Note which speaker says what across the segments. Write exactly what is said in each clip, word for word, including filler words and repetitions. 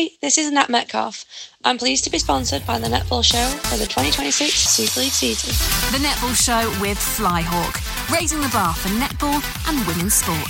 Speaker 1: Hi, this is Nat Metcalf. I'm pleased to be sponsored by the Netball Show for the twenty twenty-six Super League season.
Speaker 2: The Netball Show with Flyhawk, raising the bar for netball and women's sport.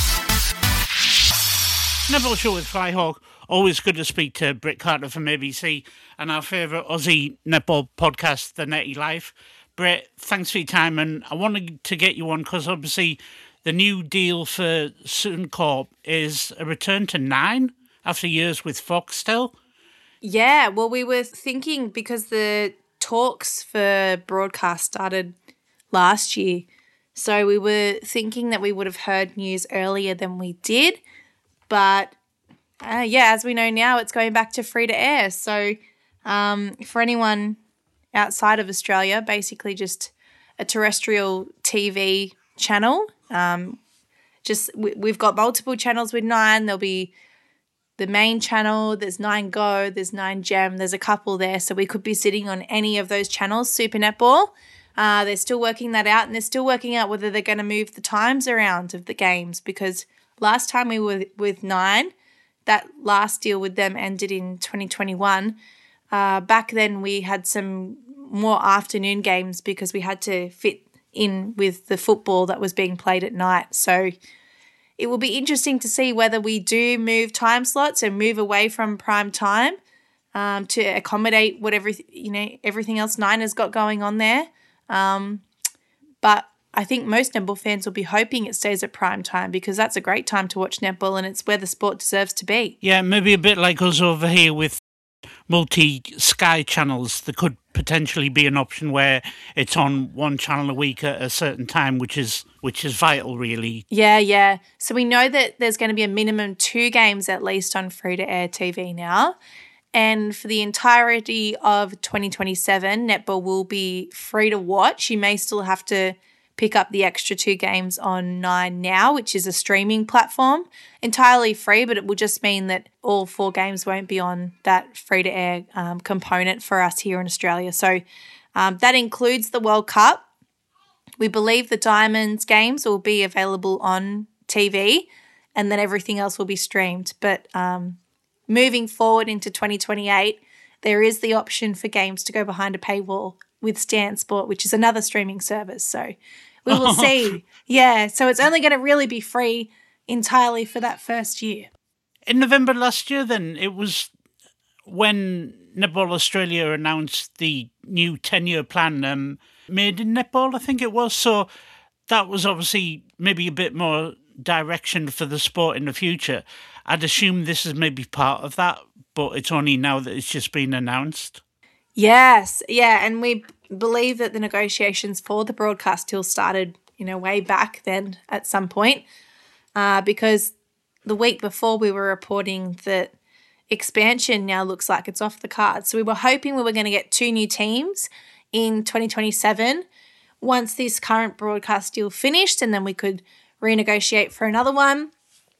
Speaker 3: Netball Show with Flyhawk. Always good to speak to Britt Carter from A B C and our favourite Aussie netball podcast, The Netty Life. Britt, thanks for your time, and I wanted to get you on because obviously the new deal for Suncorp is a return to nine after years with Foxtel.
Speaker 4: Yeah, well, we were thinking because the talks for broadcast started last year, so we were thinking that we would have heard news earlier than we did. But, uh, yeah, as we know now, it's going back to free to air. So um, for anyone outside of Australia, basically just a terrestrial T V channel. Um, just we, we've got multiple channels with Nine. There'll be the main channel, there's Nine Go, there's Nine Gem, there's a couple there. So we could be sitting on any of those channels, Super Netball. Uh, they're still working that out, and they're still working out whether they're going to move the times around of the games, because last time we were with Nine, that last deal with them ended in twenty twenty-one. Uh, back then we had some more afternoon games because we had to fit in with the football that was being played at night. So it will be interesting to see whether we do move time slots and move away from prime time um, to accommodate whatever, you know, everything else Nine has got going on there. Um, but I think most netball fans will be hoping it stays at prime time because that's a great time to watch netball and it's where the sport deserves to be.
Speaker 3: Yeah, maybe a bit like us over here with multi-Sky channels. There could potentially be an option where it's on one channel a week at a certain time, which is which is vital, really.
Speaker 4: Yeah, yeah. So we know that there's going to be a minimum two games at least on free-to-air T V now. And for the entirety of twenty twenty-seven, netball will be free to watch. You may still have to pick up the extra two games on Nine Now, which is a streaming platform, entirely free, but it will just mean that all four games won't be on that free-to-air um, component for us here in Australia. So um, that includes the World Cup. We believe the Diamonds games will be available on T V and then everything else will be streamed. But um, moving forward into twenty twenty-eight, there is the option for games to go behind a paywall with Stan Sport, which is another streaming service. So we will see. Yeah, so it's only going to really be free entirely for that first year.
Speaker 3: In November last year, then, it was when Netball Australia announced the new ten-year plan, um, Made in Netball, I think it was. So that was obviously maybe a bit more direction for the sport in the future. I'd assume this is maybe part of that, but it's only now that it's just been announced.
Speaker 4: Yes, yeah, and we believe that the negotiations for the broadcast deal started, you know, way back then at some point, uh, because the week before we were reporting that expansion now looks like it's off the cards. So we were hoping we were going to get two new teams in twenty twenty-seven once this current broadcast deal finished, and then we could renegotiate for another one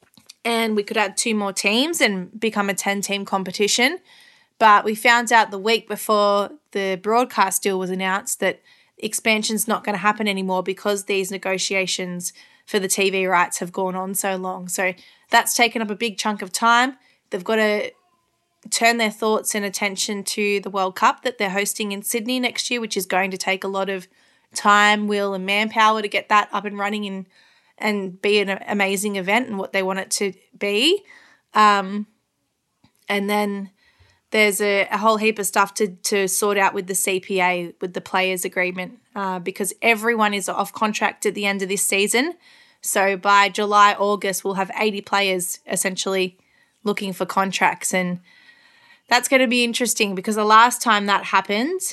Speaker 4: and we could add two more teams and become a ten-team competition. But we found out the week before the broadcast deal was announced that expansion's not going to happen anymore because these negotiations for the T V rights have gone on so long. So that's taken up a big chunk of time. They've got to turn their thoughts and attention to the World Cup that they're hosting in Sydney next year, which is going to take a lot of time, will, and manpower to get that up and running and, and be an amazing event and what they want it to be. Um, and then there's a, a whole heap of stuff to, to sort out with the C P A, with the players' agreement, uh, because everyone is off contract at the end of this season. So by July, August, we'll have eighty players essentially looking for contracts. And that's going to be interesting because the last time that happened,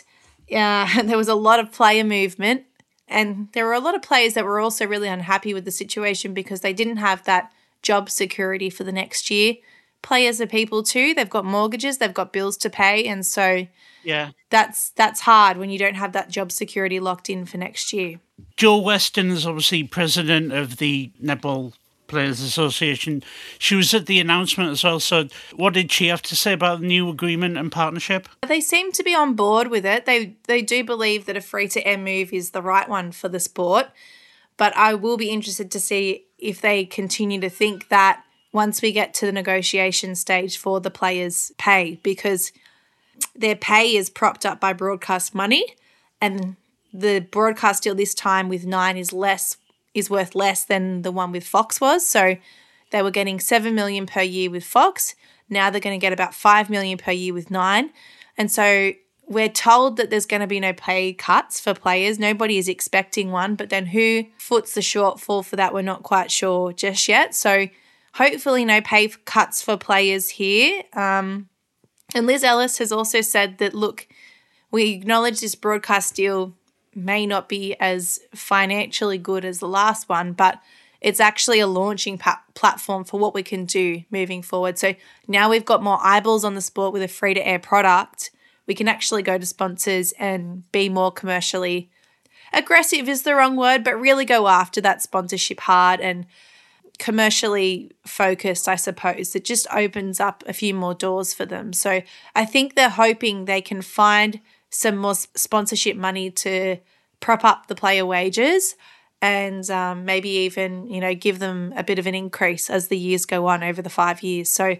Speaker 4: uh, there was a lot of player movement. And there were a lot of players that were also really unhappy with the situation because they didn't have that job security for the next year. Players are people too. They've got mortgages, they've got bills to pay, and so
Speaker 3: yeah,
Speaker 4: that's that's hard when you don't have that job security locked in for next year.
Speaker 3: Jo Weston is obviously president of the Netball Players Association. She was at the announcement as well. So what did she have to say about the new agreement and partnership?
Speaker 4: They seem to be on board with it. They they do believe that a free-to-air move is the right one for the sport, but I will be interested to see if they continue to think that once we get to the negotiation stage for the players' pay, because their pay is propped up by broadcast money, and the broadcast deal this time with Nine is less is worth less than the one with Fox was. So they were getting seven million dollars per year with Fox. Now they're going to get about five million dollars per year with Nine. And so we're told that there's going to be no pay cuts for players. Nobody is expecting one, but then who foots the shortfall for that, we're not quite sure just yet. So hopefully no pay cuts for players here. Um, and Liz Ellis has also said that, look, we acknowledge this broadcast deal may not be as financially good as the last one, but it's actually a launching pa- platform for what we can do moving forward. So now we've got more eyeballs on the sport with a free-to-air product. We can actually go to sponsors and be more commercially aggressive is the wrong word, but really go after that sponsorship hard and commercially focused, I suppose. It just opens up a few more doors for them. So I think they're hoping they can find some more sponsorship money to prop up the player wages and um, maybe even, you know, give them a bit of an increase as the years go on over the five years. So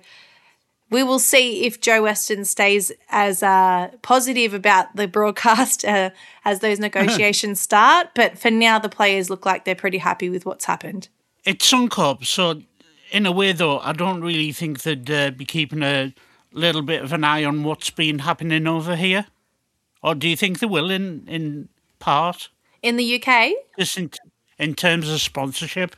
Speaker 4: we will see if Joe Weston stays as uh, positive about the broadcast uh, as those negotiations start. But for now, the players look like they're pretty happy with what's happened.
Speaker 3: It's Suncorp, so in a way, though, I don't really think they'd uh, be keeping a little bit of an eye on what's been happening over here. Or do you think they will in, in part?
Speaker 4: In the U K?
Speaker 3: Just in, in terms of sponsorship?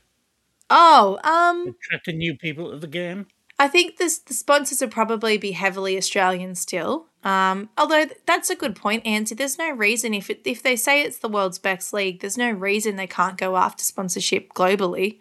Speaker 4: Oh, um...
Speaker 3: attracting new people to the game?
Speaker 4: I think this, the sponsors will probably be heavily Australian still. Um, although that's a good point, Angie. There's no reason, if it, if they say it's the world's best league, there's no reason they can't go after sponsorship globally.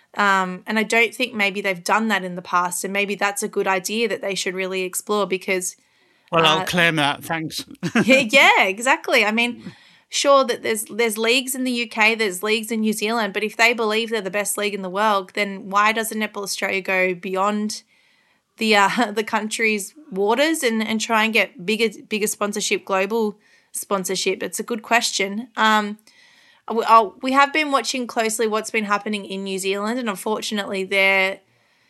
Speaker 4: Um, and I don't think maybe they've done that in the past, and maybe that's a good idea that they should really explore because...
Speaker 3: Well, I'll
Speaker 4: uh,
Speaker 3: claim that, thanks.
Speaker 4: yeah, yeah, exactly. I mean, sure that there's there's leagues in the U K, there's leagues in New Zealand, but if they believe they're the best league in the world, then why doesn't Netball Australia go beyond the uh, the country's waters and, and try and get bigger bigger sponsorship, global sponsorship? It's a good question. Um, we, oh, we have been watching closely what's been happening in New Zealand, and unfortunately their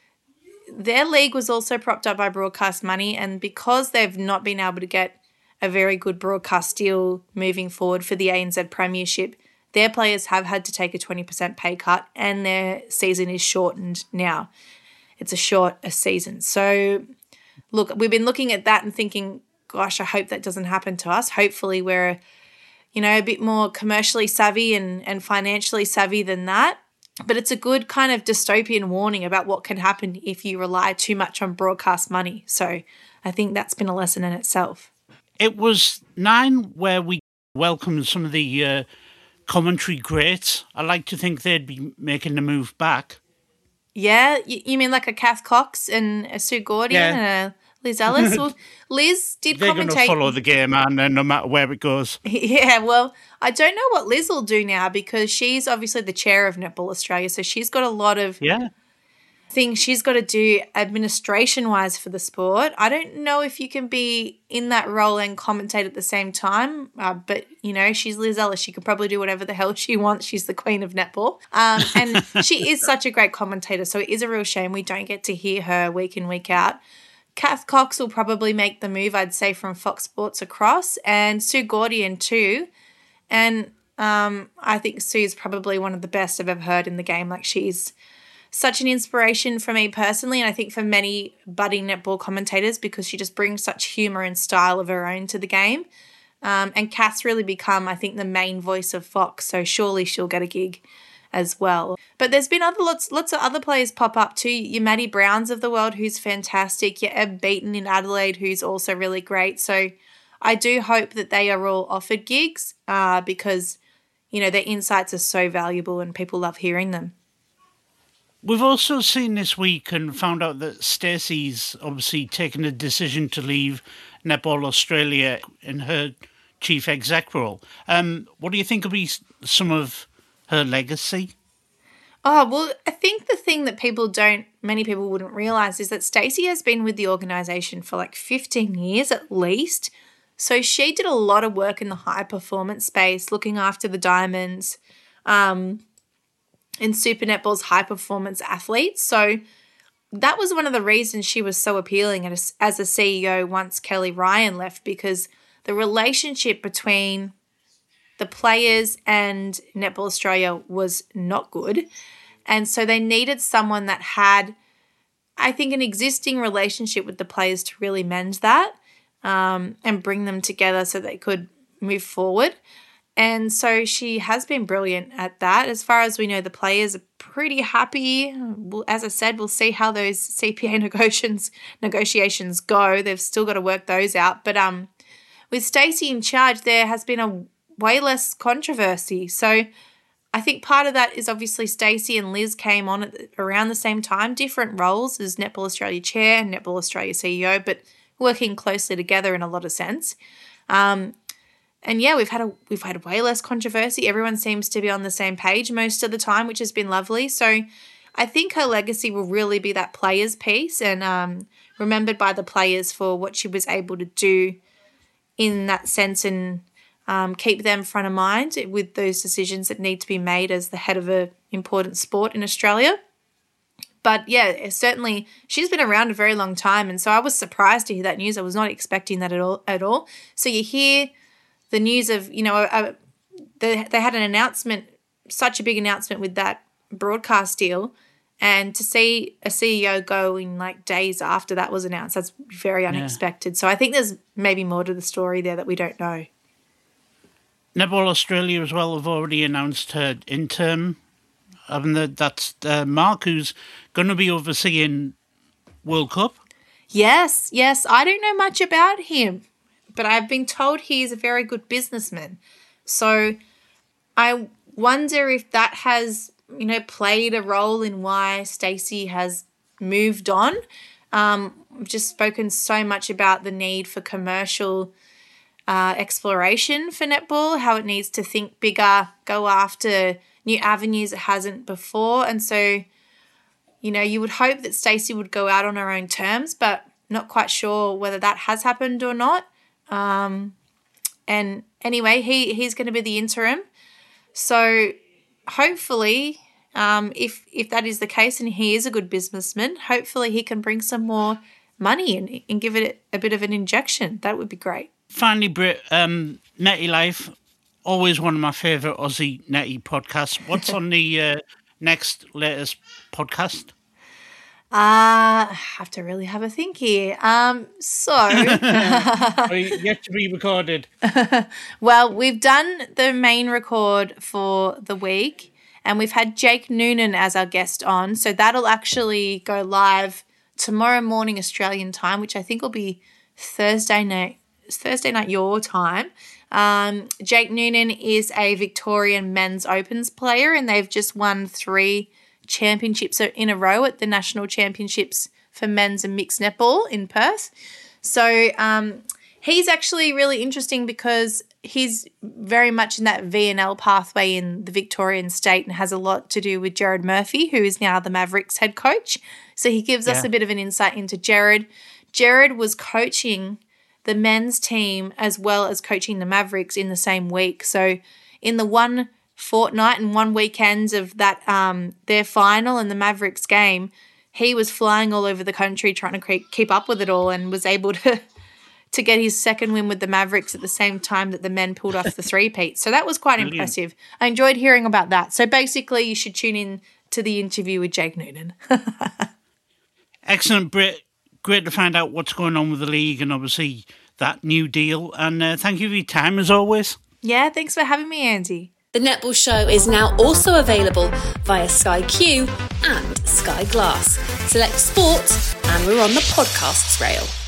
Speaker 4: their league was also propped up by broadcast money, and because they've not been able to get a very good broadcast deal moving forward for the A N Z Premiership, their players have had to take a twenty percent pay cut, and their season is shortened now. It's a short a season. So, look, we've been looking at that and thinking, gosh, I hope that doesn't happen to us. Hopefully we're, you know, a bit more commercially savvy and, and financially savvy than that. But it's a good kind of dystopian warning about what can happen if you rely too much on broadcast money. So I think that's been a lesson in itself.
Speaker 3: It was Nine where we welcomed some of the uh, commentary greats. I like to think they'd be making the move back.
Speaker 4: Yeah, you mean like a Kath Cox and a Sue Gordy yeah. and a Liz Ellis? Well, Liz did
Speaker 3: They're
Speaker 4: commentate. They're going to
Speaker 3: follow the game, and no matter where it goes.
Speaker 4: Yeah, well, I don't know what Liz will do now because she's obviously the chair of Netball Australia, so she's got a lot of
Speaker 3: yeah.
Speaker 4: things she's got to do administration-wise for the sport. I don't know if you can be in that role and commentate at the same time, uh, but, you know, she's Liz Ellis. She can probably do whatever the hell she wants. She's the queen of netball. Um, and she is such a great commentator, so it is a real shame we don't get to hear her week in, week out. Kath Cox will probably make the move, I'd say, from Fox Sports across, and Sue Gordian too. And um, I think Sue's probably one of the best I've ever heard in the game. Like, she's such an inspiration for me personally, and I think for many budding netball commentators, because she just brings such humour and style of her own to the game. Um, and Kath's really become, I think, the main voice of Fox, so surely she'll get a gig as well. But there's been other lots lots of other players pop up too. Your Maddie Browns of the world, who's fantastic. Your Eb Beaton in Adelaide, who's also really great. So I do hope that they are all offered gigs uh, because, you know, their insights are so valuable and people love hearing them.
Speaker 3: We've also seen this week and found out that Stacey's obviously taken a decision to leave Netball Australia in her chief exec role. Um, what do you think will be some of her legacy?
Speaker 4: Oh, well, I think the thing that people don't, many people wouldn't realise is that Stacey has been with the organisation for like fifteen years at least. So she did a lot of work in the high performance space, looking after the Diamonds, um, and Super Netball's high performance athletes. So that was one of the reasons she was so appealing as, as a C E O once Kelly Ryan left, because the relationship between the players and Netball Australia was not good. And so they needed someone that had, I think, an existing relationship with the players to really mend that um, and bring them together so they could move forward. And so she has been brilliant at that. As far as we know, the players are pretty happy. As I said, we'll see how those C P A negotiations negotiations go. They've still got to work those out. But um, with Stacey in charge, there has been a way less controversy. So I think part of that is obviously Stacey and Liz came on at the, around the same time, different roles as Netball Australia Chair and Netball Australia C E O, but working closely together in a lot of sense. Um, And yeah, we've had a we've had way less controversy. Everyone seems to be on the same page most of the time, which has been lovely. So I think her legacy will really be that players piece and um, remembered by the players for what she was able to do in that sense and um, keep them front of mind with those decisions that need to be made as the head of an important sport in Australia. But yeah, certainly she's been around a very long time, and so I was surprised to hear that news. I was not expecting that at all. At all. So you hear the news of, you know, uh, they, they had an announcement, such a big announcement with that broadcast deal, and to see a C E O go in like days after that was announced, that's very unexpected. Yeah. So I think there's maybe more to the story there that we don't know.
Speaker 3: Netball Australia as well have already announced her interim. I mean, that's uh, Mark, who's going to be overseeing World Cup. Yes,
Speaker 4: yes. I don't know much about him, but I've been told he's a very good businessman. So I wonder if that has, you know, played a role in why Stacey has moved on. Um, I've just spoken so much about the need for commercial uh, exploration for netball, how it needs to think bigger, go after new avenues it hasn't before. And so, you know, you would hope that Stacey would go out on her own terms, but not quite sure whether that has happened or not. Um, and anyway, he, he's going to be the interim. So hopefully, um, if, if that is the case and he is a good businessman, hopefully he can bring some more money in and give it a bit of an injection. That would be great.
Speaker 3: Finally, Britt, um, Netty Life, always one of my favourite Aussie Netty podcasts. What's on the uh, next latest podcast?
Speaker 4: Uh, I have to really have a think here. Um, so
Speaker 3: yet to be recorded.
Speaker 4: Well, we've done the main record for the week, and we've had Jake Noonan as our guest on. So that'll actually go live tomorrow morning Australian time, which I think will be Thursday night. Thursday night your time. Um, Jake Noonan is a Victorian men's opens player, and they've just won three championships in a row at the national championships for men's and mixed netball in Perth. So um, he's actually really interesting because he's very much in that V N L pathway in the Victorian state and has a lot to do with Jared Murphy, who is now the Mavericks head coach. So he gives yeah. us a bit of an insight into Jared. Jared was coaching the men's team as well as coaching the Mavericks in the same week. So in the one fortnight and one weekend of that um, their final and the Mavericks game, he was flying all over the country trying to keep up with it all and was able to to get his second win with the Mavericks at the same time that the men pulled off the three-peat. So that was quite Brilliant. impressive. I enjoyed hearing about that. So basically you should tune in to the interview with Jake Noonan.
Speaker 3: Excellent, Britt. Great to find out what's going on with the league and obviously that new deal. And uh, thank you for your time as always.
Speaker 4: Yeah, thanks for having me, Andy.
Speaker 2: The Netball Show is now also available via Sky Q and Sky Glass. Select sport and we're on the podcasts rail.